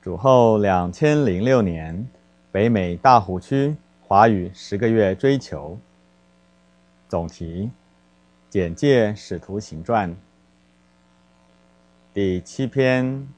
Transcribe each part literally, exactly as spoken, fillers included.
主后两千零六年，北美大湖区华语十个月追求。总题：简介使徒行传。第七篇。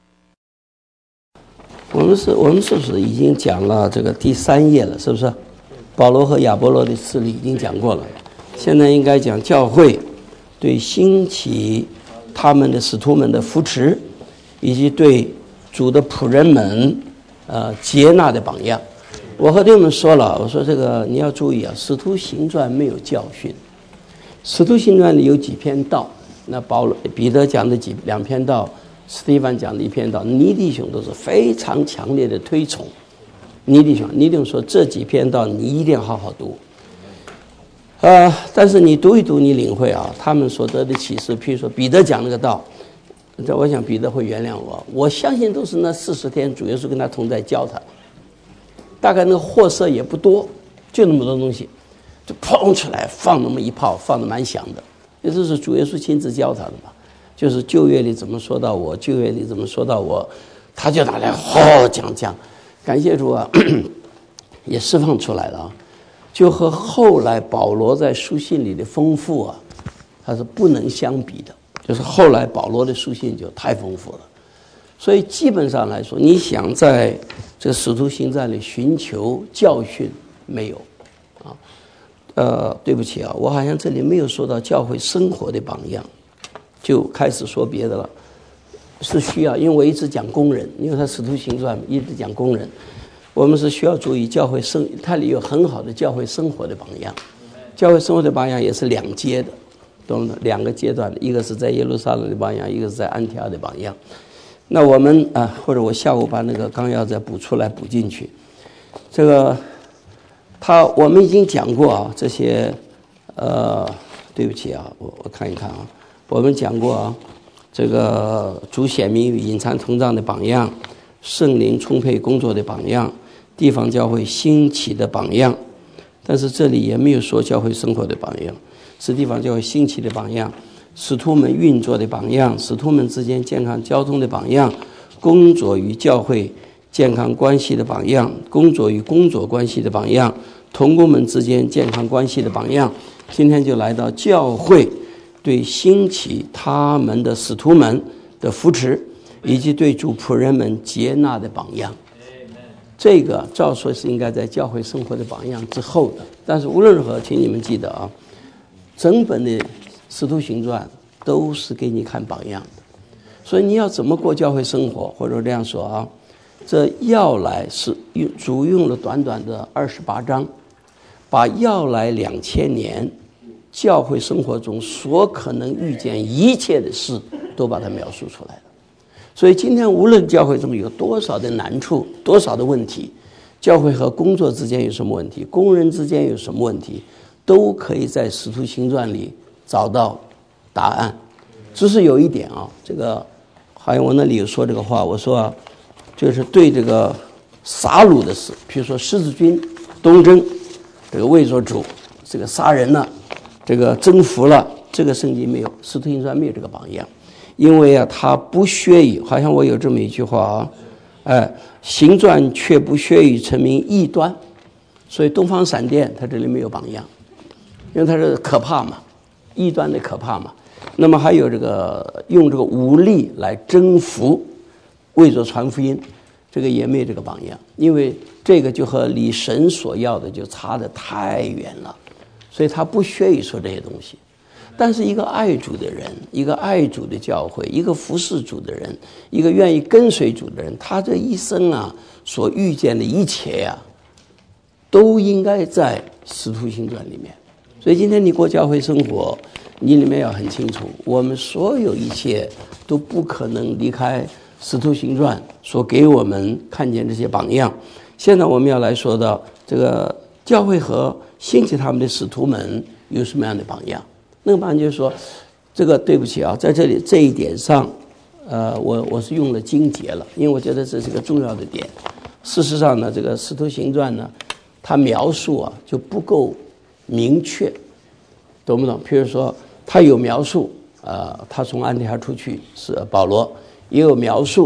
我们是，我们是不是已经讲了这个第三页了？是不是？保罗和亚波罗的事例已经讲过了，现在应该讲教会对兴起他们的使徒们的扶持，以及对主的仆人们呃接纳的榜样。我和弟兄们说了，我说这个你要注意啊，使徒行传没有教训。使徒行传里有几篇道，那保罗彼得讲的几两篇道，斯蒂凡讲的一篇道，尼弟兄都是非常强烈的推崇。尼弟兄，尼弟兄说这几篇道你一定要好好读。呃，但是你读一读，你领会啊，他们所得的启示，譬如说彼得讲那个道，这我想彼得会原谅我，我相信都是那四十天主耶稣跟他同在教他，大概那个货色也不多，就那么多东西，就砰出来放那么一炮，放得蛮响的，也就是主耶稣亲自教他的嘛。就是旧约里怎么说到我，旧约里怎么说到我，他就拿来吼讲讲，感谢主啊，也释放出来了啊，就和后来保罗在书信里的丰富啊，它是不能相比的。就是后来保罗的书信就太丰富了，所以基本上来说，你想在这个使徒行传里寻求教训没有啊？呃，对不起啊，我好像这里没有说到教会生活的榜样。就开始说别的了，是需要，因为我一直讲工人，因为他使徒行传一直讲工人，我们是需要注意教会生，它里有很好的教会生活的榜样，教会生活的榜样也是两阶的，懂了？两个阶段的，一个是在耶路撒冷的榜样，一个是在安提阿的榜样。那我们啊、呃，或者我下午把那个纲要再补出来补进去。这个他我们已经讲过啊，这些呃，对不起啊，我我看一看啊。我们讲过啊，这个主显明与隐藏通胀的榜样，圣灵充沛工作的榜样，地方教会兴起的榜样，但是这里也没有说教会生活的榜样，是地方教会兴起的榜样，使徒们运作的榜样，使徒们之间健康交通的榜样，工作与教会健康关系的榜样，工作与工作关系的榜样，同工们之间健康关系的榜样。今天就来到教会对兴起他们的使徒们的扶持，以及对主仆人们接纳的榜样，这个照说是应该在教会生活的榜样之后的。但是无论如何，请你们记得啊，整本的使徒行传都是给你看榜样的，所以你要怎么过教会生活，或者这样说啊，这要来是主用了短短的二十八章，把要来两千年教会生活中所可能遇见一切的事都把它描述出来了。所以今天无论教会中有多少的难处，多少的问题，教会和工作之间有什么问题，工人之间有什么问题，都可以在使徒行传里找到答案。只是有一点啊，这个好像我那里有说这个话，我说啊，就是对这个杀戮的事，比如说十字军东征，这个为着主这个杀人了，这个征服了，这个圣经没有，使徒行传没有这个榜样，因为啊，他不屑于，好像我有这么一句话啊，哎，行传却不屑于成名异端，所以东方闪电他这里没有榜样，因为他是可怕嘛，异端的可怕嘛。那么还有这个用这个武力来征服，为着传福音，这个也没有这个榜样，因为这个就和离神所要的就差得太远了。所以他不屑于说这些东西，但是一个爱主的人，一个爱主的教会，一个服侍主的人，一个愿意跟随主的人，他这一生啊所遇见的一切啊，都应该在使徒行传里面。所以今天你过教会生活，你里面要很清楚，我们所有一切都不可能离开使徒行传所给我们看见这些榜样。现在我们要来说到这个教会和兴起他们的使徒们有什么样的榜样？那个榜样就是说，这个对不起啊，在这里这一点上，呃，我我是用了经节了，因为我觉得这是个重要的点。事实上呢，这个使徒行传呢，它描述啊就不够明确，懂不懂？譬如说，他有描述，呃，他从安提阿出去是保罗，也有描述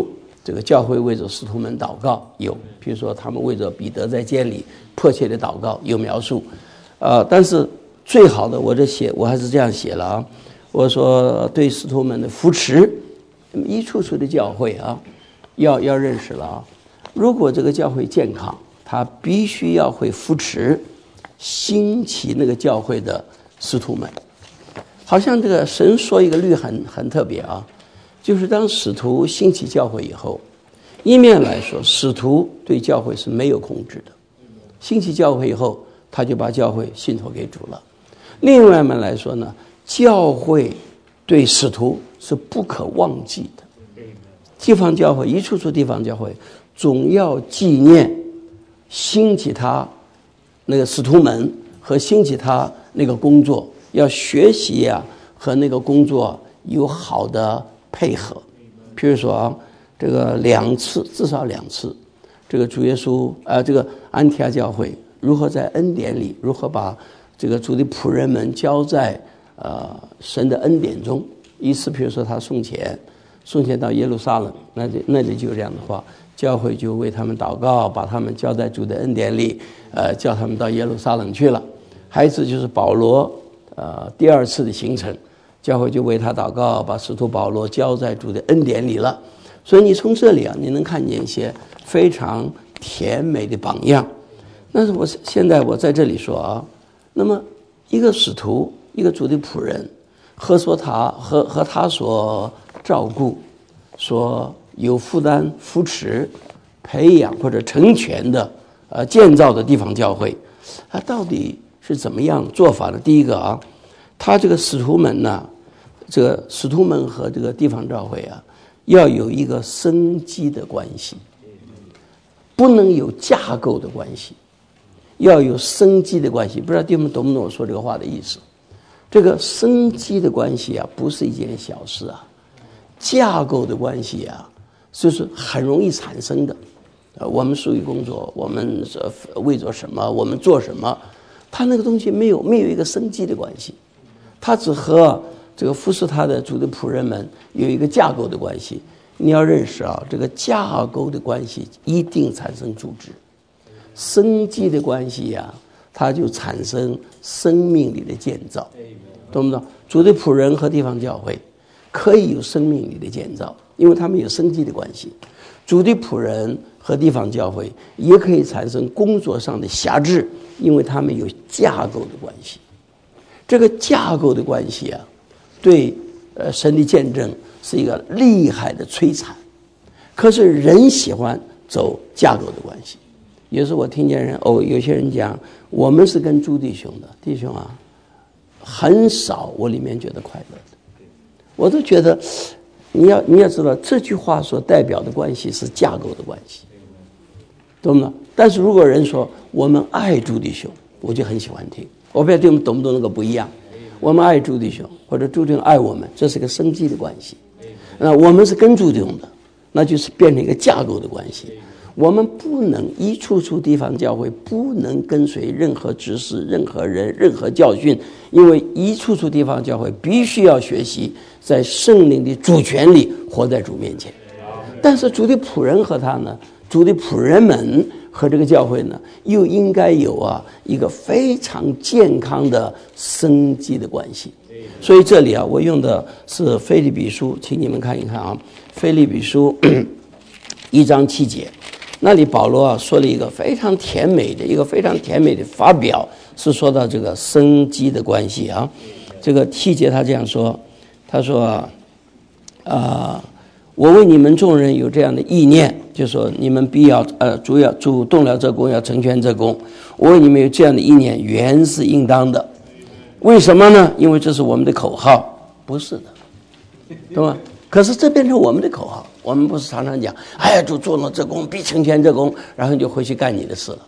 这个教会为着使徒们祷告有，比如说他们为着彼得在监里迫切的祷告有描述，呃，但是最好的我这写我还是这样写了啊，我说对使徒们的扶持，一处处的教会啊，要要认识了啊，如果这个教会健康，他必须要会扶持兴起那个教会的使徒们。好像这个神说一个律很很特别啊，就是当使徒兴起教会以后，一面来说使徒对教会是没有控制的，兴起教会以后他就把教会信托给主了。另外一面来说呢，教会对使徒是不可忘记的，地方教会一处处地方教会总要纪念兴起他那个使徒们和兴起他那个工作，要学习啊和那个工作有好的配合。譬如说啊，这个两次至少两次，这个主耶稣啊、呃，这个安提阿教会如何在恩典里，如何把这个主的仆人们交在呃神的恩典中。一次譬如说他送钱，送钱到耶路撒冷，那里那里就有这样的话，教会就为他们祷告，把他们交在主的恩典里，呃，叫他们到耶路撒冷去了。还有一次就是保罗呃第二次的行程，教会就为他祷告，把使徒保罗交在主的恩典里了。所以你从这里啊，你能看见一些非常甜美的榜样。但是我现在我在这里说啊，那么一个使徒，一个主的仆人，和说他和和他所照顾、所有负担扶持、培养或者成全的呃建造的地方教会，他到底是怎么样做法呢？第一个啊，他这个使徒们呢，这个使徒们和这个地方教会啊，要有一个生机的关系，不能有架构的关系，要有生机的关系。不知道弟兄们懂不懂我说这个话的意思？这个生机的关系啊，不是一件小事啊。架构的关系啊，就是很容易产生的。呃，我们属于工作，我们为着什么，我们做什么，他那个东西没有没有一个生机的关系，他只和这个服侍他的主的仆人们有一个架构的关系。你要认识啊，这个架构的关系一定产生组织，生机的关系呀、啊，它就产生生命里的建造，懂不懂？主的仆人和地方教会可以有生命里的建造，因为他们有生机的关系。主的仆人和地方教会也可以产生工作上的辖制，因为他们有架构的关系。这个架构的关系啊，对呃神的见证是一个厉害的摧残。可是人喜欢走架构的关系。有时候我听见人哦，有些人讲我们是跟朱弟兄的弟兄啊，很少我里面觉得快乐的。我都觉得你要你要知道这句话所代表的关系是架构的关系，懂吗？但是如果人说我们爱朱弟兄，我就很喜欢听。我不知道你们懂不懂那个不一样。我们爱朱弟兄，或者朱弟兄爱我们，这是个生机的关系。那我们是跟朱弟兄的，那就是变成一个架构的关系。我们不能一处处地方教会不能跟随任何指示、任何人、任何教训，因为一处处地方教会必须要学习在圣灵的主权里活在主面前。但是主的仆人和他呢，主的仆人们和这个教会呢，又应该有啊一个非常健康的生机的关系。所以这里啊，我用的是腓立比书，请你们看一看啊，腓立比书一章七节。那里保罗啊说了一个非常甜美的一个非常甜美的发表，是说到这个生机的关系啊。这个七节他这样说，他说啊、呃，我为你们众人有这样的意念，就说你们必要呃主要主动了这功，要成全这功。我为你们有这样的意念，原是应当的。为什么呢？因为这是我们的口号，不是的，懂吗？可是这变成我们的口号，我们不是常常讲，哎呀，主做了这功，必成全这功，然后你就回去干你的事了。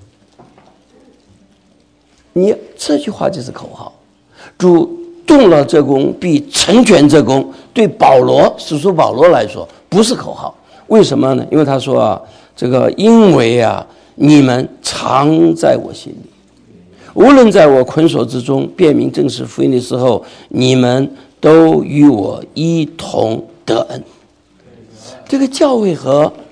你这句话就是口号，主动了这功，必成全这功。对保罗，使徒保罗来说，不是口号。为什么呢？因为他说啊，这个因为啊，你们常在我心里，无论在我捆锁之中辨明正式福音的时候，你们都与我一同得恩。这个教会和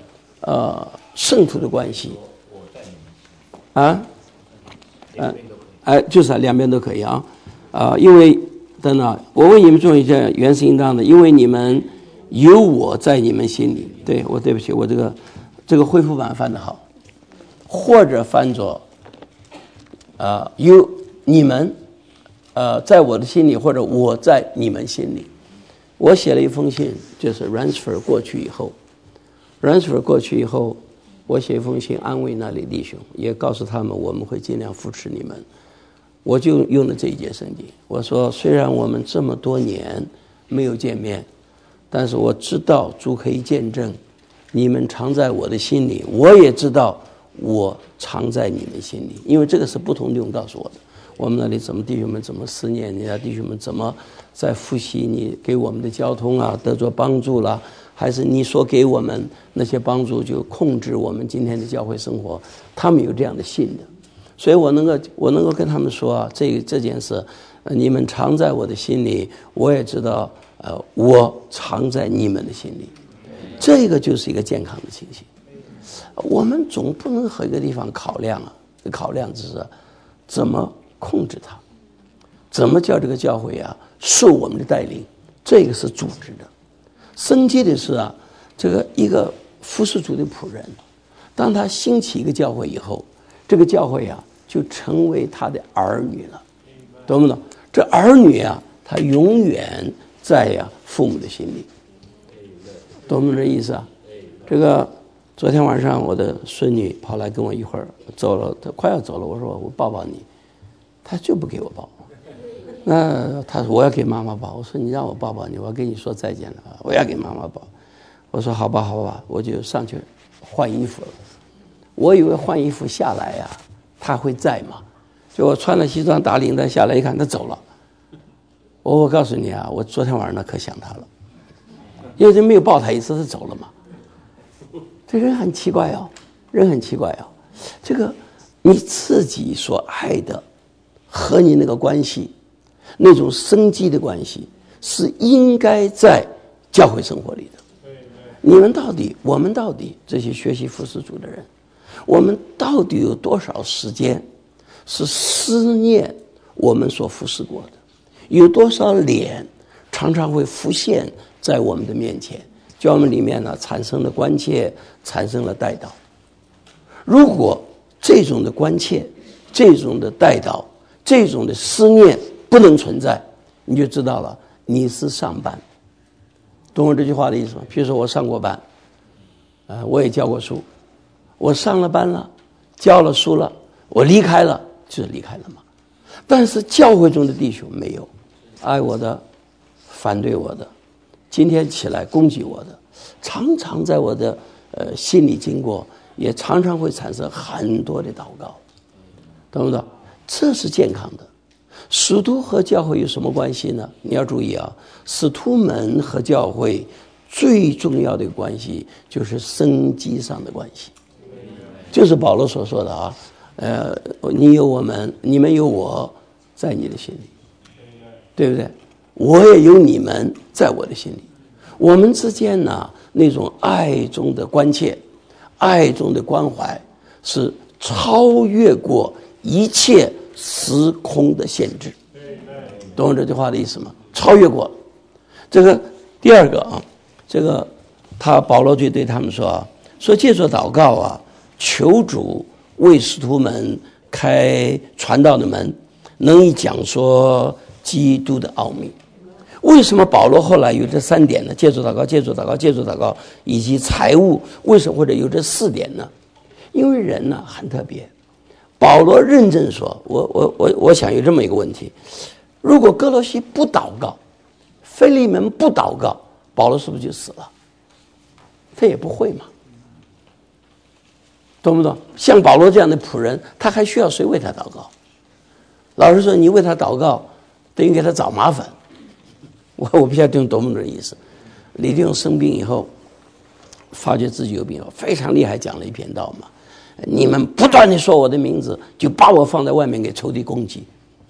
呃圣徒的关系啊，呃，哎，就是啊，两边都可以啊，啊、呃，因为等等，我为你们做一件原是应当的，因为你们有我在你们心里。对，我对不起，我这个这个恢复版翻得好，或者翻作呃有你们呃在我的心里，或者我在你们心里。我写了一封信，就是 Ransford 过去以后 ，Ransford 过去以后。我写一封信安慰那里弟兄，也告诉他们我们会尽量扶持你们。我就用了这一节圣经，我说虽然我们这么多年没有见面，但是我知道主可以见证你们常在我的心里，我也知道我常在你们心里。因为这个是不同弟兄告诉我的，我们那里怎么弟兄们怎么思念你啊，弟兄们怎么在复习你给我们的交通啊，得着帮助啦，还是你所给我们那些帮助就控制我们今天的教会生活，他们有这样的信的。所以我能够我能够跟他们说啊，这这件事、呃、你们常在我的心里，我也知道呃，我常在你们的心里。这个就是一个健康的情形。我们总不能和一个地方考量啊，考量只是怎么控制它，怎么叫这个教会啊受我们的带领，这个是组织的。生机的是啊，这个一个服侍主的仆人，当他兴起一个教会以后，这个教会啊就成为他的儿女了，懂不懂？这儿女啊，他永远在呀、啊、父母的心里，懂不懂这意思啊？这个昨天晚上我的孙女跑来跟我一会儿走了，她快要走了，我说我抱抱你，她就不给我抱。那他说我要给妈妈抱，我说你让我抱抱你，我要跟你说再见了，我要给妈妈抱。我说好吧好吧，我就上去换衣服了。我以为换衣服下来呀、啊，他会在嘛？就我穿了西装打领带下来一看，他走了。我我告诉你啊，我昨天晚上呢可想他了，因为人没有抱他一次，他走了嘛。这人很奇怪哦，人很奇怪哦。这个你自己所爱的和你那个关系。那种生机的关系是应该在教会生活里的。你们到底，我们到底这些学习服侍主的人，我们到底有多少时间是思念我们所服侍过的？有多少脸常常会浮现在我们的面前，叫我们里面呢产生了关切，产生了代祷。如果这种的关切，这种的代祷，这种的思念不能存在，你就知道了你是上班。懂我这句话的意思吗？比如说我上过班、呃、我也教过书，我上了班了，教了书了，我离开了就是离开了嘛。但是教会中的弟兄没有，爱我的，反对我的，今天起来攻击我的，常常在我的呃心里经过，也常常会产生很多的祷告，懂不懂？这是健康的。使徒和教会有什么关系呢？你要注意啊，使徒们和教会最重要的关系就是生机上的关系，就是保罗所说的啊，呃，你有我们，你们有我在你的心里，对不对？我也有你们在我的心里，我们之间呢那种爱中的关切，爱中的关怀是超越过一切时空的限制，懂我这句话的意思吗？超越过这个。第二个啊，这个他保罗就对他们说啊，说借着祷告啊，求主为使徒们开传道的门，能以讲说基督的奥秘。为什么保罗后来有这三点呢？借助祷告，借助祷告，借助祷告，以及财务，为什么或者有这四点呢？因为人呢很特别。保罗认真说，我我我我想有这么一个问题：如果哥罗西不祷告，腓利门不祷告，保罗是不是就死了？他也不会嘛，懂不懂？像保罗这样的仆人，他还需要谁为他祷告？老实说，你为他祷告，等于给他找麻烦。我我不晓得懂不懂这意思。李弟兄生病以后，发觉自己有病，非常厉害，讲了一篇道嘛。你们不断地说我的名字，就把我放在外面给仇敌攻击，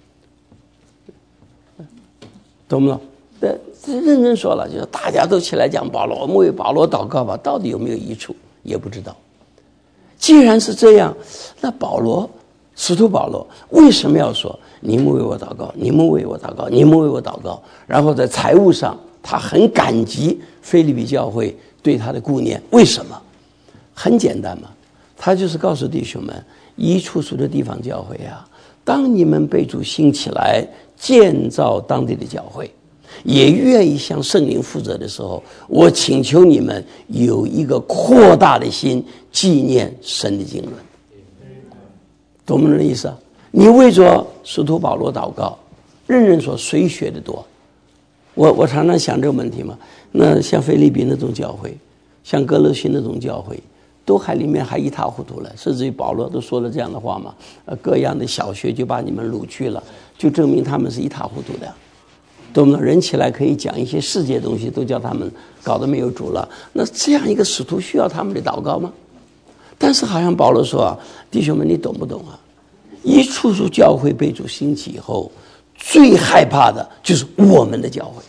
懂不懂？这认真说了，就是大家都起来讲保罗，我们为保罗祷告吧，到底有没有益处？ 也不知道。既然是这样，那保罗使徒保罗为什么要说你们为我祷告，你们为我祷告，你们为我祷告？然后在财务上他很感激腓立比教会对他的顾念。为什么？很简单嘛，他就是告诉弟兄们，一处属的地方教会啊，当你们被主兴起来建造当地的教会，也愿意向圣灵负责的时候，我请求你们有一个扩大的心，纪念神的经纶。懂不懂的意思啊？你为着使徒保罗祷告，人人说谁学得多？我我常常想这个问题嘛。那像腓立比那种教会，像哥罗西那种教会，都还里面还一塌糊涂了，甚至于保罗都说了这样的话嘛，呃，各样的小学就把你们掳去了，就证明他们是一塌糊涂的。懂不懂？人起来可以讲一些世界东西，都叫他们搞得没有主了。那这样一个使徒需要他们的祷告吗？但是好像保罗说啊，弟兄们，你懂不懂啊？一处处教会被主兴起以后，最害怕的就是我们的教会。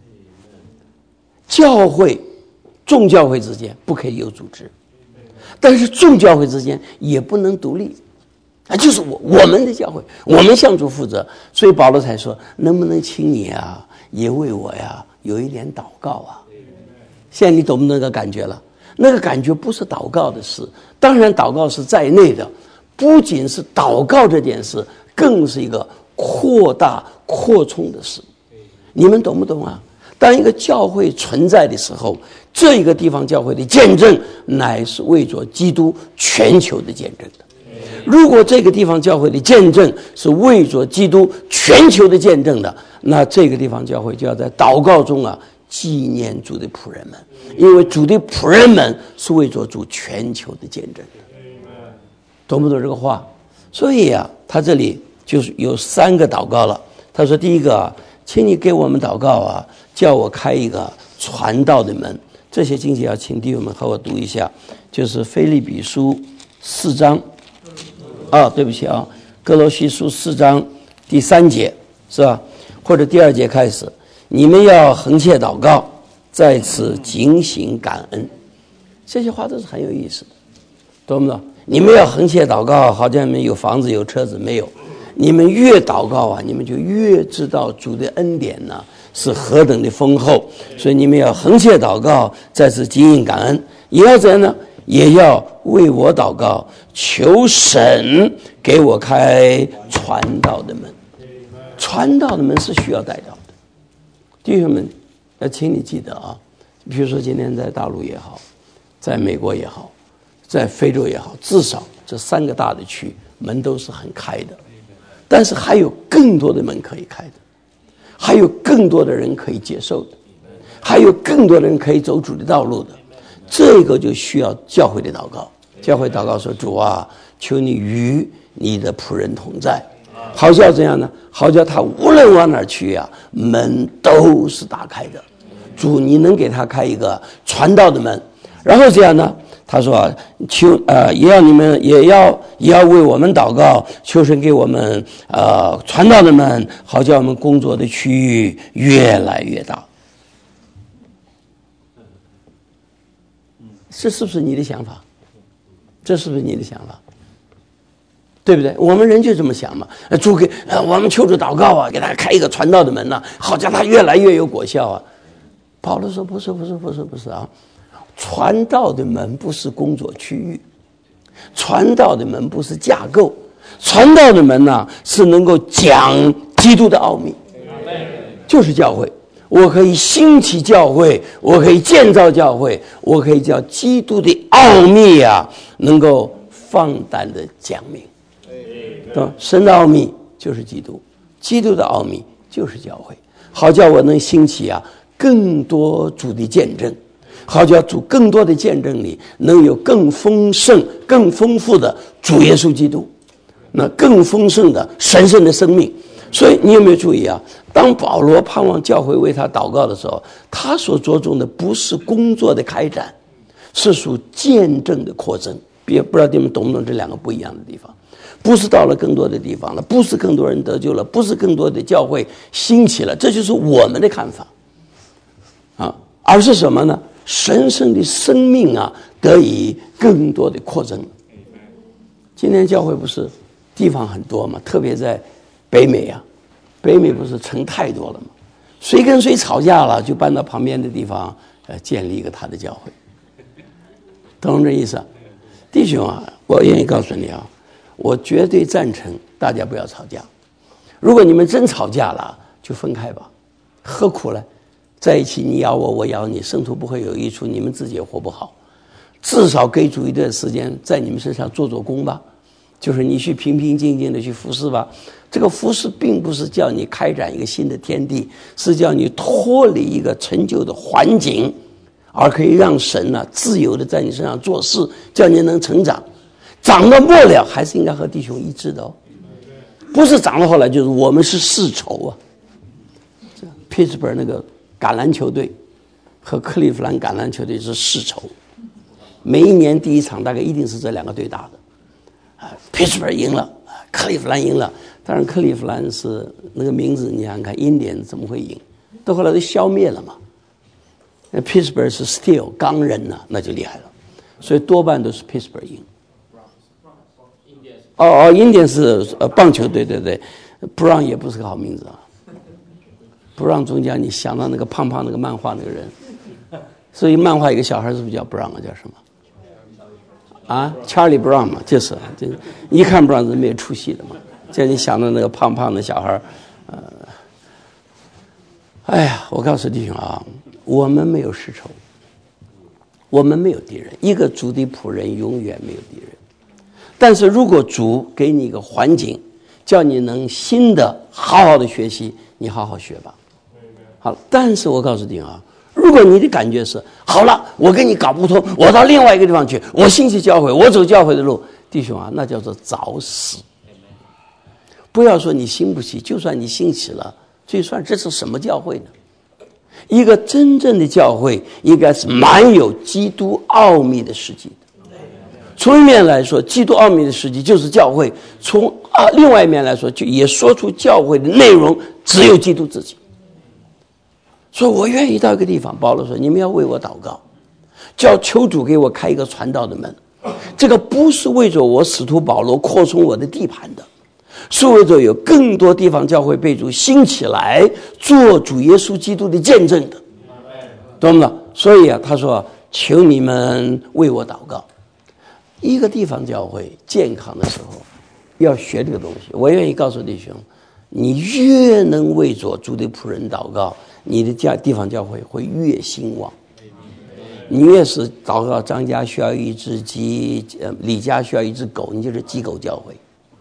教会众教会之间不可以有组织，但是众教会之间也不能独立啊，就是我我们的教会，我们向主负责。所以保罗才说，能不能请你啊也为我呀有一点祷告啊？现在你懂不懂那个感觉了？那个感觉不是祷告的事，当然祷告是在内的，不仅是祷告这件事，更是一个扩大扩充的事。你们懂不懂啊？当一个教会存在的时候，这一个地方教会的见证乃是为着基督全球的见证的。如果这个地方教会的见证是为着基督全球的见证的，那这个地方教会就要在祷告中啊纪念主的仆人们，因为主的仆人们是为着主全球的见证的。懂不懂这个话？所以啊，他这里就是有三个祷告了。他说第一个啊，请你给我们祷告啊，叫我开一个传道的门。这些经节要请弟兄们和我读一下，就是腓立比书四章啊，对不起啊，哥罗西书四章第三节是吧？或者第二节开始，你们要恒切祷告，在此警醒感恩。这些话都是很有意思的，懂不懂？你们要恒切祷告，好像你们有房子有车子没有？你们越祷告啊，你们就越知道主的恩典呢是何等的丰厚。所以你们要恒切祷告，在此警醒感恩。也要怎样呢？也要为我祷告，求神给我开传道的门。传道的门是需要带到的，弟兄们，呃，请你记得啊，比如说今天在大陆也好，在美国也好，在非洲也好，至少这三个大的区门都是很开的，但是还有更多的门可以开的，还有更多的人可以接受的，还有更多的人可以走主的道路的。这个就需要教会的祷告。教会祷告说，主啊，求你与你的仆人同在，好叫怎样呢？好叫他无论往哪儿去啊，门都是打开的。主，你能给他开一个传道的门。然后这样呢，他说求呃也要你们也要也要为我们祷告，求神给我们呃传道的门，好叫我们工作的区域越来越大。这是不是你的想法？这是不是你的想法？对不对？我们人就这么想嘛。主给呃我们求主祷告啊，给他开一个传道的门呢、啊，好叫他越来越有果效啊。保罗说不是不是不是不是啊，传道的门不是工作区域，传道的门不是架构，传道的门呢、啊、是能够讲基督的奥秘，就是教会。我可以兴起教会，我可以建造教会，我可以叫基督的奥秘啊能够放胆的讲明。神的奥秘就是基督，基督的奥秘就是教会，好叫我能兴起啊更多主的见证，好叫主更多的见证里能有更丰盛更丰富的主耶稣基督，那更丰盛的神圣的生命。所以你有没有注意啊，当保罗盼望教会为他祷告的时候，他所着重的不是工作的开展，是属见证的扩增。别不知道你们懂不懂这两个不一样的地方。不是到了更多的地方了，不是更多人得救了，不是更多的教会兴起了，这就是我们的看法啊，而是什么呢？神圣的生命啊得以更多的扩增。今天教会不是地方很多嘛，特别在北美啊，北美不是城太多了嘛，谁跟谁吵架了，就搬到旁边的地方，呃，建立一个他的教会，懂这意思？弟兄啊，我愿意告诉你啊，我绝对赞成大家不要吵架。如果你们真吵架了，就分开吧，何苦呢？在一起你咬我，我咬你，圣徒不会有益处，你们自己也活不好。至少给主一段时间在你们身上做做工吧，就是你去平平静静的去服侍吧。这个服侍并不是叫你开展一个新的天地，是叫你脱离一个陈旧的环境，而可以让神呢、啊、自由的在你身上做事，叫你能成长。长到末了还是应该和弟兄一致的哦，不是长到后来就是我们是世仇啊。匹兹堡那个橄榄球队和克利夫兰橄榄球队是世仇。每一年第一场大概一定是这两个队打的，啊，匹兹堡赢了，克利夫兰赢了。当然，克利夫兰是那个名字，你想想看，英典怎么会赢？到后来都消灭了嘛。那匹兹堡是 steel 钢人呐、啊，那就厉害了。所以多半都是匹兹堡赢。哦哦，英典是呃棒球队，对对 ，Brown 也不是个好名字啊。Brown 中间你想到那个胖胖那个漫画那个人，所以漫画一个小孩是不是叫 Brown 啊？叫什么？啊 ，Charlie Brown 嘛，就是，就一看 Brown 是没有出息的嘛。叫你想到那个胖胖的小孩，呃，哎呀，我告诉弟兄啊，我们没有世仇，我们没有敌人，一个主的仆人永远没有敌人。但是如果主给你一个环境，叫你能新的好好的学习，你好好学吧。好了，但是我告诉你啊。如果你的感觉是好了，我跟你搞不通，我到另外一个地方去，我兴起教会，我走教会的路，弟兄啊，那叫做找死。不要说你兴不起，就算你兴起了，最算这是什么教会呢？一个真正的教会应该是满有基督奥秘的实际的。从一面来说，基督奥秘的实际就是教会；从啊另外一面来说，就也说出教会的内容只有基督自己。所以我愿意到一个地方，保罗说你们要为我祷告，叫求主给我开一个传道的门。这个不是为着我使徒保罗扩充我的地盘的，是为着有更多地方教会被主兴起来做主耶稣基督的见证的，懂吗？所以啊，他说求你们为我祷告。一个地方教会健康的时候要学这个东西。我愿意告诉弟兄，你越能为着主的仆人祷告，你的教地方教会会越兴旺。你越是祷告张家需要一只鸡，呃，李家需要一只狗，你就是鸡狗教会。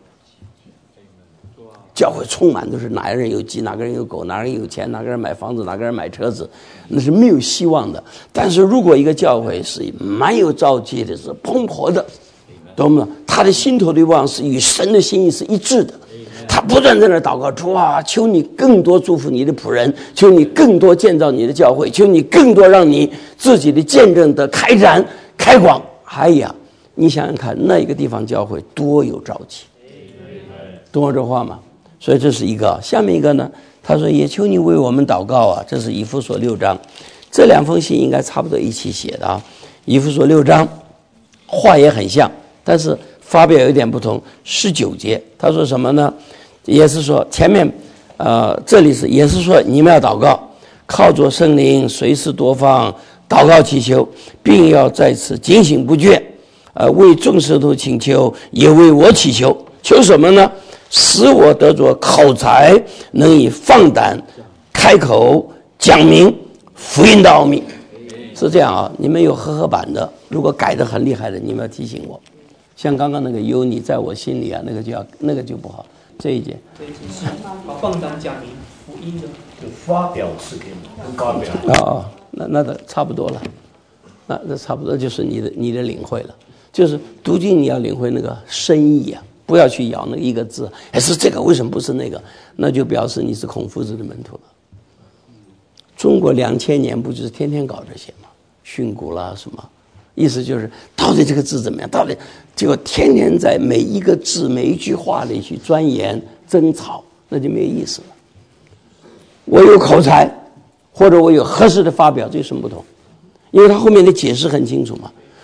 教会充满都是哪个人有鸡，哪个人有狗，哪个人有钱，哪个人买房子，哪个人买车子，那是没有希望的。但是如果一个教会是蛮有朝气的，是蓬勃的，懂吗？他的心头的望是与神的心意是一致的。他不断在那祷告，主啊，求你更多祝福你的仆人，求你更多建造你的教会，求你更多让你自己的见证的开展开广。哎呀，你想想看，那一个地方教会多有朝气，懂我这话吗？所以这是一个。下面一个呢，他说也求你为我们祷告啊，这是以弗所六章，这两封信应该差不多一起写的啊。以弗所六章话也很像，但是发表有点不同。十九节他说什么呢？也是说前面呃这里是也是说你们要祷告，靠着圣灵随时多方祷告祈求，并要在此警醒不倦，呃为众圣徒请求，也为我祈求。求什么呢？使我得着口才，能以放胆开口讲明福音的奥秘。是这样啊，你们有合合版的，如果改得很厉害的，你们要提醒我。像刚刚那个有你在我心里啊，那个就要那个就不好。这一节， 这一节是放胆讲明福音的， 就发表是给你发表啊、哦，那那的差不多了，那那差不多就是你的你的领会了，就是读经你要领会那个深意啊，不要去咬那一个字，还是这个为什么不是那个？那就表示你是孔夫子的门徒了。中国两千年不就是天天搞这些吗？训诂啦什么？意思就是到底这个字怎么样？到底结果天天在每一个字每一句话里去钻研争吵，那就没有意思了。我有口才，或者我有合适的发表，这有什么不同？因为他后面的解释很清楚嘛。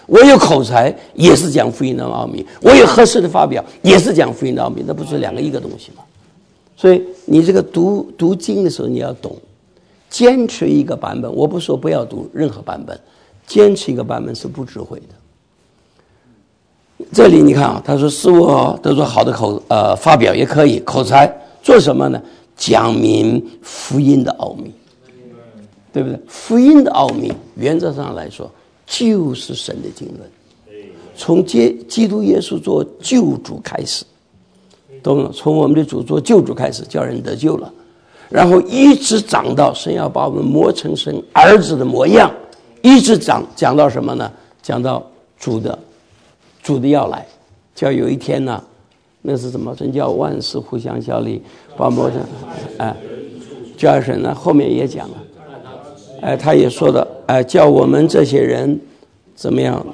我有口才也是讲福音的奥秘，我有合适的发表也是讲福音的奥秘，那不是两个一个东西吗？所以你这个读读经的时候你要懂，坚持一个版本，我不说不要读任何版本，坚持一个版本是不智慧的。这里你看啊，他说是我得说好的口呃发表也可以，口才做什么呢？讲明福音的奥秘，对不对？福音的奥秘原则上来说就是神的经纶，从接基督耶稣做救主开始，懂了？从我们的主做救主开始，叫人得救了，然后一直长到神要把我们磨成神儿子的模样，一直讲讲到什么呢？讲到主的主的要来，叫有一天呢，那是什么？真叫万事互相效力，把磨成哎，叫神呢后面也讲了，哎，他也说的，哎，叫我们这些人怎么样？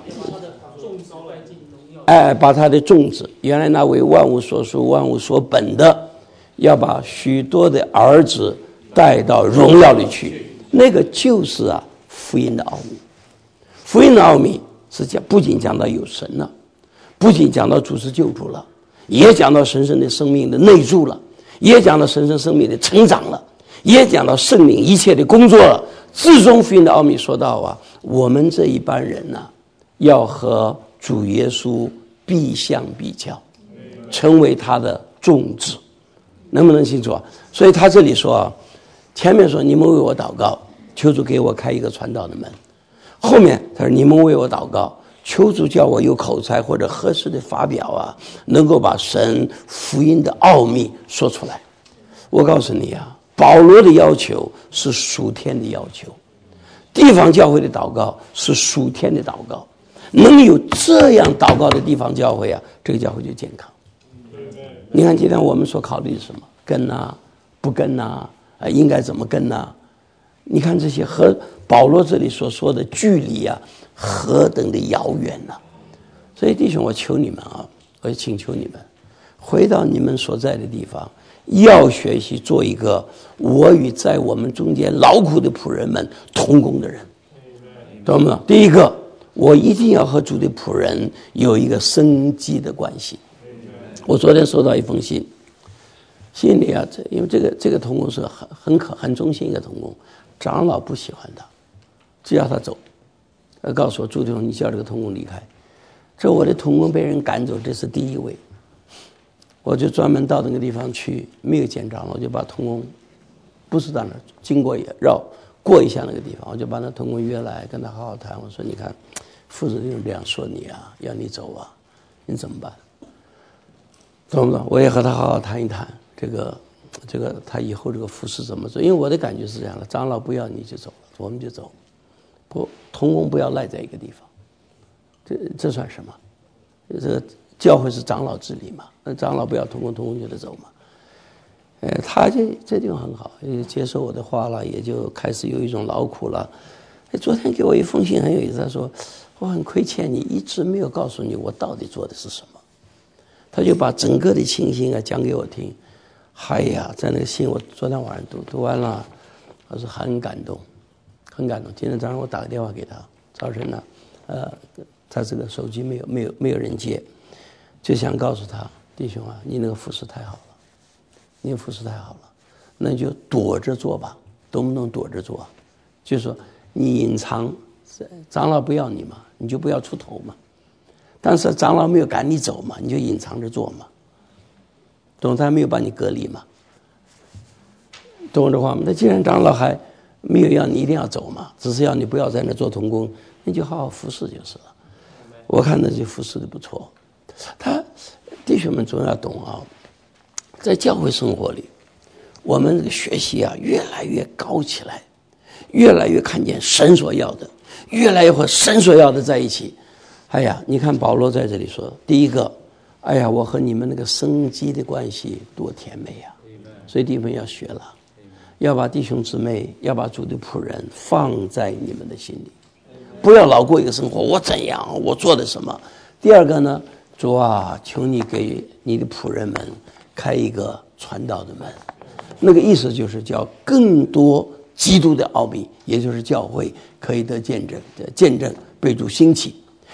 哎，把他的种子，原来那为万物所属、万物所本的，要把许多的儿子带到荣耀里去。那个就是啊，福音的奥秘。福音的奥秘是讲，不仅讲到有神了，不仅讲到主是救主了，也讲到神圣的生命的内住了，也讲到神圣生命的成长了，也讲到圣灵一切的工作了。至终福音的奥秘说到啊，我们这一般人呢、啊，要和主耶稣必相必较，成为他的种子，能不能清楚啊？所以他这里说啊，前面说你们为我祷告，求主给我开一个传道的门，后面他说你们为我祷告，求主叫我有口才或者合适的发表啊，能够把神福音的奥秘说出来。我告诉你啊，保罗的要求是属天的要求，地方教会的祷告是属天的祷告，能有这样祷告的地方教会啊，这个教会就健康。你看今天我们所考虑的什么？跟啊，不跟啊，呃，应该怎么跟啊？你看这些和保罗这里所说的距离啊，何等的遥远啊！所以弟兄，我求你们啊，我请求你们回到你们所在的地方，要学习做一个我与在我们中间劳苦的仆人们同工的人，懂吗？第一个，我一定要和主的仆人有一个生机的关系。我昨天收到一封信，信里啊，因为这个这个同工是很很可很忠心一个同工，长老不喜欢他，只要他走，他告诉我朱弟兄，你叫这个同工离开。这我的同工被人赶走，这是第一位。我就专门到那个地方去，没有见长老，我就把同工，不是到那儿经过也绕过一下那个地方，我就把那同工约来跟他好好谈。我说你看，副子弟兄这样说你啊，要你走啊，你怎么办？懂不懂？我也和他好好谈一谈这个这个他以后这个服事怎么做，因为我的感觉是这样的，长老不要你就走了，我们就走，不同工不要赖在一个地方，这这算什么？这个教会是长老治理嘛，那长老不要同工，同工就得走嘛。呃，他这这地方很好，也接受我的话了，也就开始有一种劳苦了。昨天给我一封信很有意思，他说我很亏欠你，一直没有告诉你我到底做的是什么。他就把整个的情形啊讲给我听，哎呀，在那个信我昨天晚上读读完了，我是很感动，很感动。今天早上我打个电话给他，早晨呢，呃，他这个手机没有没有没有人接，就想告诉他，弟兄啊，你那个服侍太好了，你服侍太好了，那就躲着做吧，懂不懂？躲着做，就是说你隐藏，长老不要你嘛，你就不要出头嘛。但是长老没有赶你走嘛，你就隐藏着做嘛，懂？他没有把你隔离嘛，懂我的话吗？那既然长老还没有要你一定要走嘛，只是要你不要在那做同工，你就好好服侍就是了。我看那就服侍的不错。他弟兄们总要懂啊，在教会生活里，我们这个学习啊越来越高起来，越来越看见神所要的，越来越和神所要的在一起。哎呀，你看保罗在这里说，第一个，哎呀，我和你们那个生机的关系多甜美呀！所以弟兄要学了，要把弟兄姊妹，要把主的仆人放在你们的心里，不要老过一个生活，我怎样，我做的什么。第二个呢，主啊，求你给你的仆人们开一个传道的门，那个意思就是叫更多基督的奥秘，也就是教会可以得见证，见证被主兴起。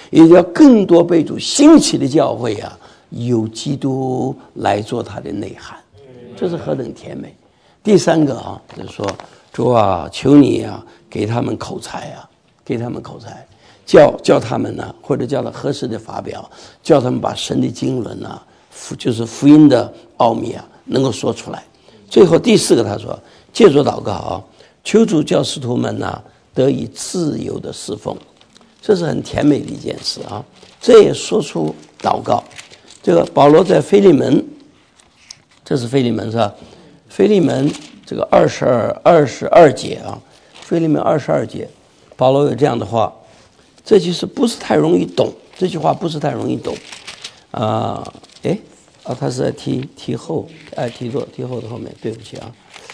也要更多被主兴起的教会啊，有基督来做它的内涵，这是何等甜美。第三个啊，就是说主啊，求你啊，给他们口才啊，给他们口才，叫叫他们呢，或者叫他合适的发表，叫他们把神的经纶啊，就是福音的奥秘啊，能够说出来。最后第四个，他说借着祷告啊，求主教使徒们呢得以自由的侍奉，这是很甜美的一件事啊。这也说出祷告。这个保罗在腓利门，这是腓利门是吧？腓利门这个二十二二十二节啊，腓利门二十二节，保罗有这样的话，这就是不是太容易懂，这句话不是太容易懂啊。哎啊，他是在提提后，哎，提后提后的后面，对不起啊。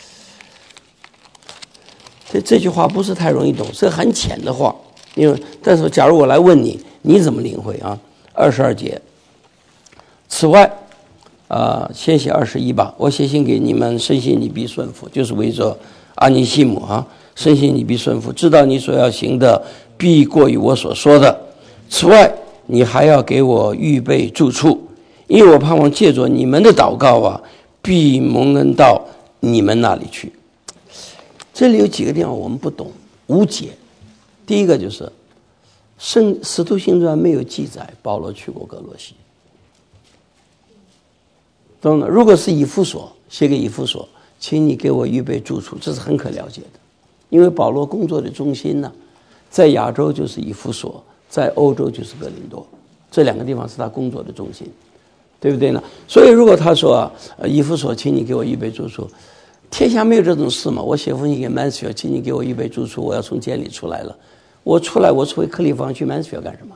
这这句话不是太容易懂，是很浅的话。因为但是假如我来问你，你怎么领会啊？二十二节。此外，啊、呃，先写二十一吧。我写信给你们，深信你必顺服，就是为着阿尼西姆啊，深信你必顺服，知道你所要行的必过于我所说的。此外，你还要给我预备住处，因为我盼望借着你们的祷告啊，必蒙恩到你们那里去。这里有几个地方我们不懂，无解。第一个就是圣使徒行传没有记载保罗去过哥罗西，懂了？如果是以弗所，写给以弗所，请你给我预备住处，这是很可了解的。因为保罗工作的中心呢，在亚洲就是以弗所，在欧洲就是哥林多，这两个地方是他工作的中心，对不对呢？所以如果他说啊，以弗所，请你给我预备住处，天下没有这种事嘛。我写封信给曼斯菲尔，请你给我预备住处，我要从监里出来了，我出来我出回克利夫去曼斯菲尔干什么？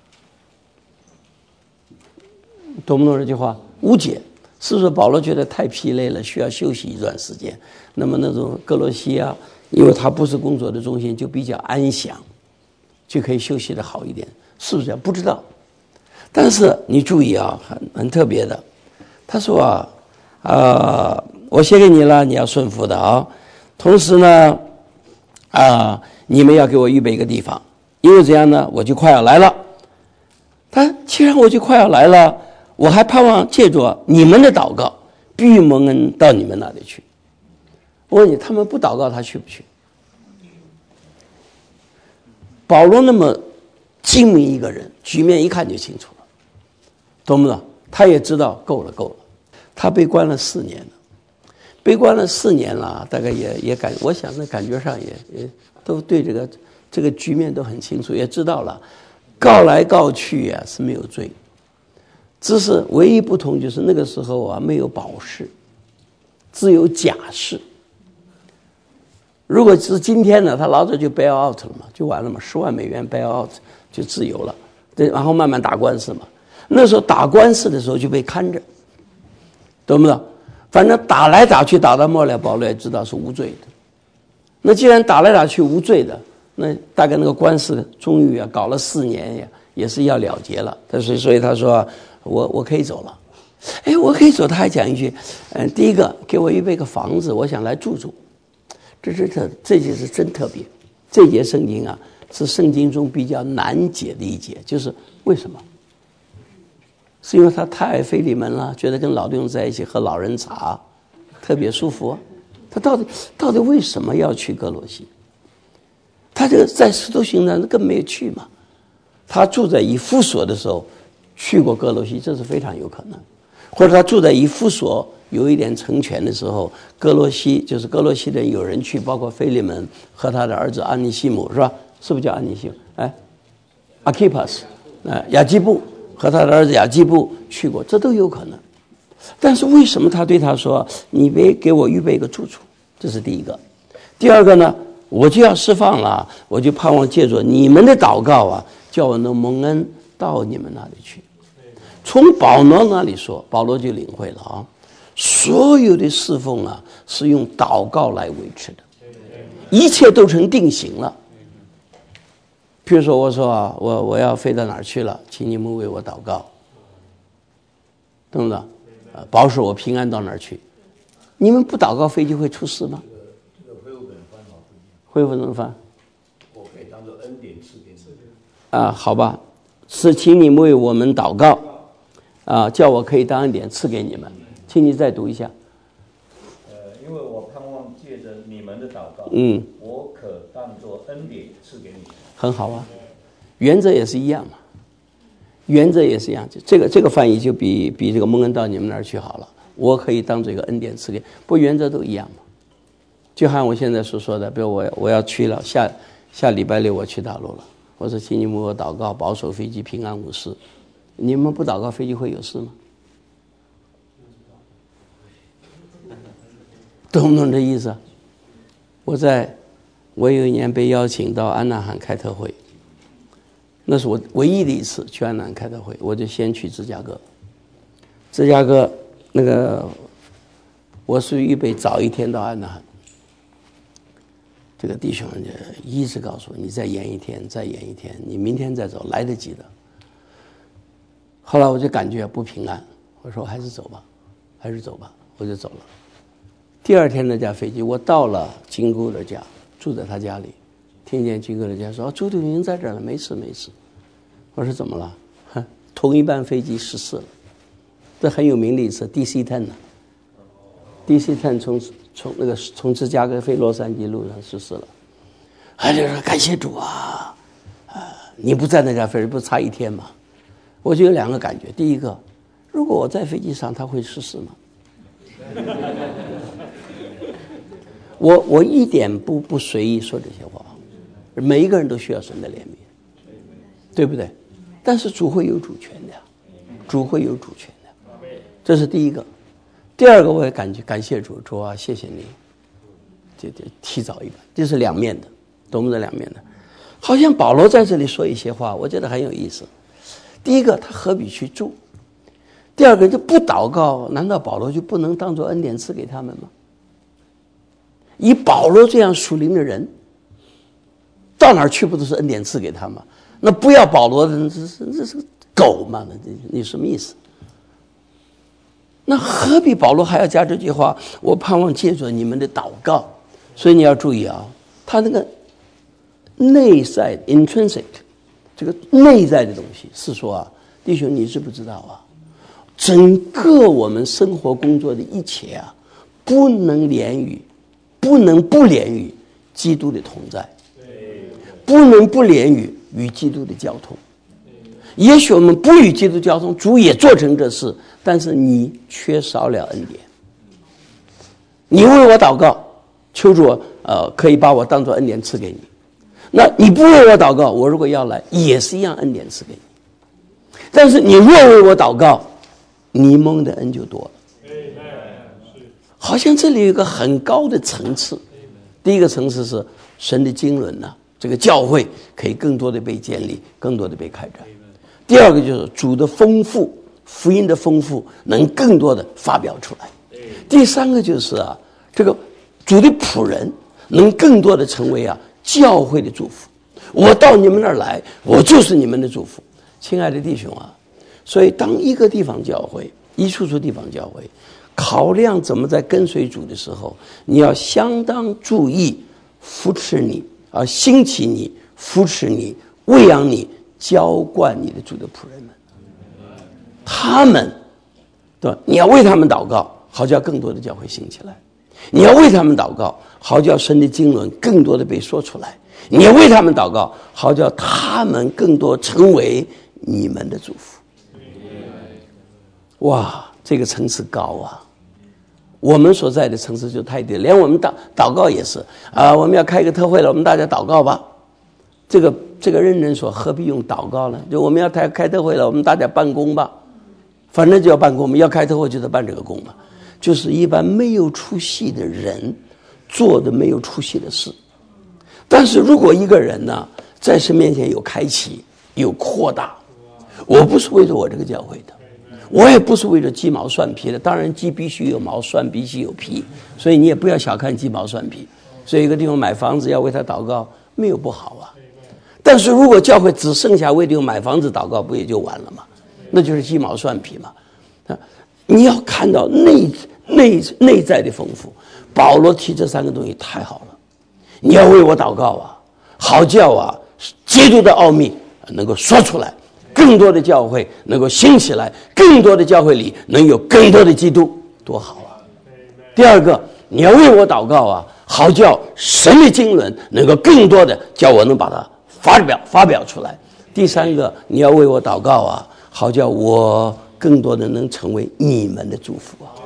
懂不懂这句话？无解。是不是保罗觉得太疲累了，需要休息一段时间？那么那种哥罗西啊，因为他不是工作的中心，就比较安详，就可以休息的好一点，是不是这样？不知道。但是你注意啊，很很特别的，他说啊，啊、呃，我写给你了，你要顺服的啊。同时呢，啊、呃，你们要给我预备一个地方，因为这样呢，我就快要来了。他既然我就快要来了，我还盼望借着你们的祷告，必蒙恩到你们那里去。我问你，他们不祷告，他去不去？保罗那么精明一个人，局面一看就清楚了，懂不懂？他也知道够了，够了。他被关了四年了，被关了四年了，大概也也感，我想在感觉上也也都对这个这个局面都很清楚，也知道了，告来告去啊是没有罪。只是唯一不同就是那个时候啊没有保释，只有假释。如果是今天呢，他老早就 bail out 了嘛，就完了嘛，十万美元 bail out 就自由了，对，然后慢慢打官司嘛。那时候打官司的时候就被看着，懂不懂？反正打来打去，打到末了，保罗也知道是无罪的。那既然打来打去无罪的，那大概那个官司终于啊搞了四年呀，也是要了结了。但是所以他说。我我可以走了，哎，我可以走。他还讲一句，嗯，第一个给我预备个房子，我想来住住。这这这这就是真特别。这节圣经啊，是圣经中比较难解的一节，就是为什么？是因为他太爱腓利门了，觉得跟老弟兄在一起喝老人茶，特别舒服。他到底到底为什么要去哥罗西？他这个在使徒行传根本没有去嘛。他住在以弗所的时候。去过哥罗西，这是非常有可能，或者他住在以弗所有一点成全的时候，哥罗西就是哥罗西的有人去，包括腓利门和他的儿子安尼西姆，是吧？是不是叫安尼西姆？哎，阿基帕斯，呃，亚基布和他的儿子亚基布去过，这都有可能。但是为什么他对他说：“你别给我预备一个住处？”这是第一个。第二个呢，我就要释放了，我就盼望借着你们的祷告啊，叫我能蒙恩到你们那里去。从保罗那里说，保罗就领会了啊，所有的侍奉啊是用祷告来维持的，一切都成定型了。比如说我说啊，我我要飞到哪儿去了，请你们为我祷告，懂不懂？啊，保守我平安到哪儿去？你们不祷告，飞机会出事吗？ 这个恢复本翻好不一样。 恢复怎么翻？ 我可以当做恩典赐给你。 啊，好吧。 是请你们为我们祷告，啊，叫我可以当恩典赐给你们。请你再读一下。 呃，因为我盼望借着你们的祷告， 嗯， 我可当作恩典赐给你们。 很好啊，原则也是一样嘛，原则也是一样。这个这个翻译就比比这个蒙恩到你们那儿去好了。我可以当做一个恩典赐给，不原则都一样嘛。就像我现在所说的，比如我我要去了，下下礼拜六我去大陆了，我说请你们为我祷告，保守飞机平安无事。你们不祷告，飞机会有事吗？懂不懂这意思？我在我有一年被邀请到安纳罕开特会，那是我唯一的一次去安纳罕开特会，我就先去芝加哥。芝加哥那个我是预备早一天到安纳罕，这个弟兄就一直告诉我，你再延一天，再延一天，你明天再走，来得及的。后来我就感觉不平安，我说还是走吧，还是走吧，我就走了。第二天那架飞机，我到了金姑的家，住在他家里，听见金姑的家说：“哦，朱弟兄在这儿了，没事没事。”我说怎么了？哼，同一班飞机失事了，这很有名的一次 D C 十 呢。D C 十 从从那个从芝加哥飞洛杉矶路上失事了，他就说感谢主啊，啊，你不在那架飞机不差一天吗？我就有两个感觉，第一个，如果我在飞机上，他会失事吗？我我一点不不随意说这些话，每一个人都需要神的怜悯，对不对？但是主会有主权的，主会有主权的，这是第一个。第二个，我也感觉感谢主，主啊，谢谢你，这这提早一步，这是两面的，懂不懂？两面的，好像保罗在这里说一些话，我觉得很有意思。第一个，他何必去住？第二个，就不祷告，难道保罗就不能当作恩典赐给他们吗？以保罗这样属灵的人，到哪儿去不都是恩典赐给他吗？那不要保罗的人，这是这是个狗嘛？那你什么意思？那何必保罗还要加这句话？我盼望借助你们的祷告。所以你要注意啊，他那个内在 intrinsic 这个内在的东西是说啊，弟兄你知不知道啊？整个我们生活工作的一切啊，不能连于。不能不连于基督的同在，不能不连于与基督的交通。也许我们不与基督交通，主也做成这事，但是你缺少了恩典。你为我祷告，求主呃可以把我当作恩典赐给你。那你不为我祷告，我如果要来，也是一样恩典赐给你。但是你若为我祷告，你蒙的恩就多了。好像这里有一个很高的层次，第一个层次是神的经纶呢，这个教会可以更多的被建立，更多的被开展。第二个就是主的丰富，福音的丰富能更多的发表出来。第三个就是啊，这个主的仆人能更多的成为啊教会的祝福。我到你们那儿来，我就是你们的祝福。亲爱的弟兄啊，所以当一个地方教会，一处处地方教会考量怎么在跟随主的时候，你要相当注意扶持你啊，兴起你，扶持你，喂养你，浇灌你的主的仆人们。他们，对吧？你要为他们祷告，好叫更多的教会兴起来；你要为他们祷告，好叫神的经纶更多的被说出来；你要为他们祷告，好叫他们更多成为你们的祝福。哇！这个层次高啊，我们所在的层次就太低了，连我们祷祷告也是啊，我们要开一个特会了，我们大家祷告吧。这个这个认真说，何必用祷告呢？就我们要开开特会了，我们大家办公吧，反正就要办公，我们要开特会就得办这个工嘛。就是一般没有出息的人做的没有出息的事。但是如果一个人呢，在神面前有开启，有扩大，我不是为了我这个教会的。我也不是为了鸡毛蒜皮的，当然鸡必须有毛，蒜必须有皮，所以你也不要小看鸡毛蒜皮。所以一个地方买房子要为他祷告，没有不好啊。但是如果教会只剩下为这个买房子祷告，不也就完了吗？那就是鸡毛蒜皮嘛。啊，你要看到内内内在的丰富。保罗提这三个东西太好了，你要为我祷告啊，好叫啊基督的奥秘能够说出来， 更多的教会能够兴起来，更多的教会里能有更多的基督，多好啊！第二个，你要为我祷告啊，好叫神的经纶能够更多的叫我能把它发表发表出来。第三个，你要为我祷告啊，好叫我更多的能成为你们的祝福啊！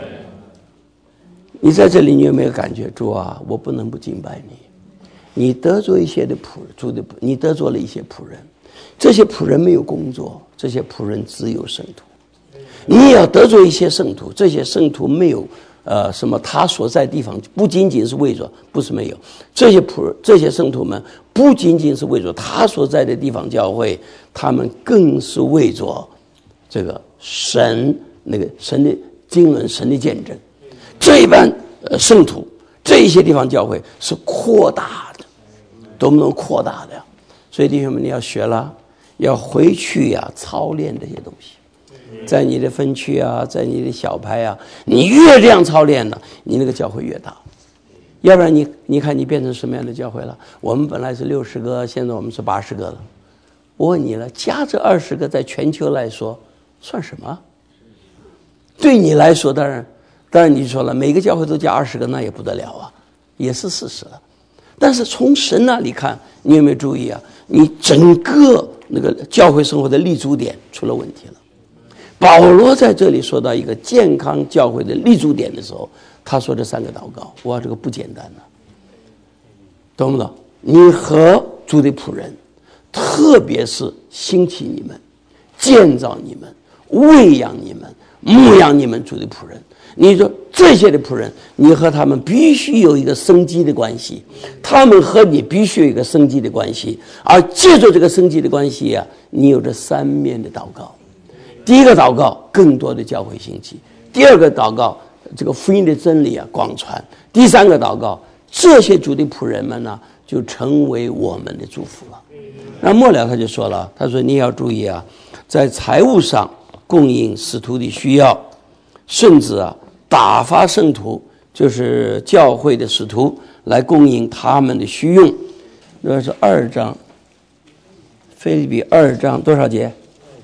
你在这里，你有没有感觉，主啊，我不能不敬拜你？你得罪一些的仆主的，你得罪了一些仆人，这些仆人没有工作，这些仆人只有圣徒。你也要得罪一些圣徒，这些圣徒没有呃什么他所在地方，不仅仅是为着，不是没有这些仆这些圣徒们，不仅仅是为着他所在的地方教会，他们更是为着这个神那个神的经纶、神的见证。这一般呃圣徒，这一些地方教会是扩大的，多么能扩大的呀！所以弟兄们，你要学了，要回去呀、啊，操练这些东西，在你的分区啊，在你的小派啊，你越这样操练呢，你那个教会越大。要不然你你看你变成什么样的教会了？我们本来是六十个，现在我们是八十个了。我问你了，加这二十个，在全球来说算什么？对你来说，当然。当然你说了，每个教会都加二十个，那也不得了啊，也是事实了。但是从神那里看，你有没有注意啊？你整个那个教会生活的立足点出了问题了。保罗在这里说到一个健康教会的立足点的时候，他说这三个祷告，哇，这个不简单了，懂不懂？你和主的仆人，特别是兴起你们、建造你们、喂养你们、牧养你们主的仆人。你说这些的仆人，你和他们必须有一个生机的关系，他们和你必须有一个生机的关系，而借助这个生机的关系啊，你有这三面的祷告。第一个祷告，更多的教会兴起；第二个祷告，这个福音的真理啊广传；第三个祷告，这些主的仆人们呢，就成为我们的祝福了。那末了他就说了，他说你要注意啊，在财务上供应使徒的需要，甚至啊。打发圣徒，就是教会的使徒来供应他们的需用。那是二章，腓立比二章多少节？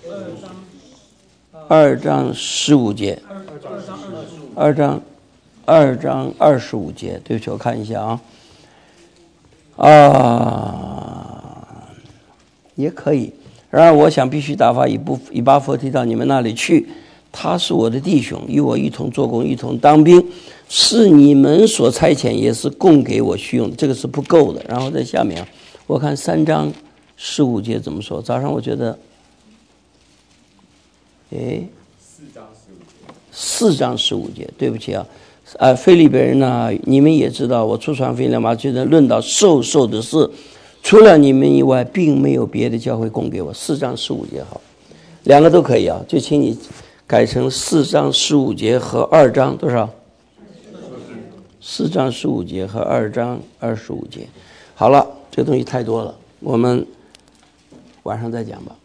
二章十五节。二章二章二十五节，对不起，我看一下啊。啊，也可以。然而，我想必须打发以部以巴弗提到你们那里去。他是我的弟兄，与我一同做工，一同当兵，是你们所差遣，也是供给我需用的，这个是不够的。然后在下面，我看三章十五节怎么说？早上我觉得，哎，四章十五节，四章十五节，对不起啊，呃，腓立比人呢，你们也知道，我出传福音了嘛，就是论到授受的事，除了你们以外，并没有别的教会供给我。四章十五节好，两个都可以啊，就请你。改成四章十五节和二章多少？四章十五节和二章二十五节。好了，这个东西太多了，我们晚上再讲吧。